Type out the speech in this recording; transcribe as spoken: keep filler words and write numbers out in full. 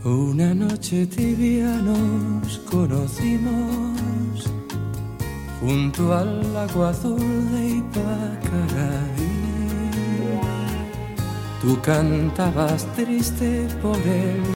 Una noche tibia nos conocimos junto al agua azul de Ipacaraí. Tú cantabas triste por él.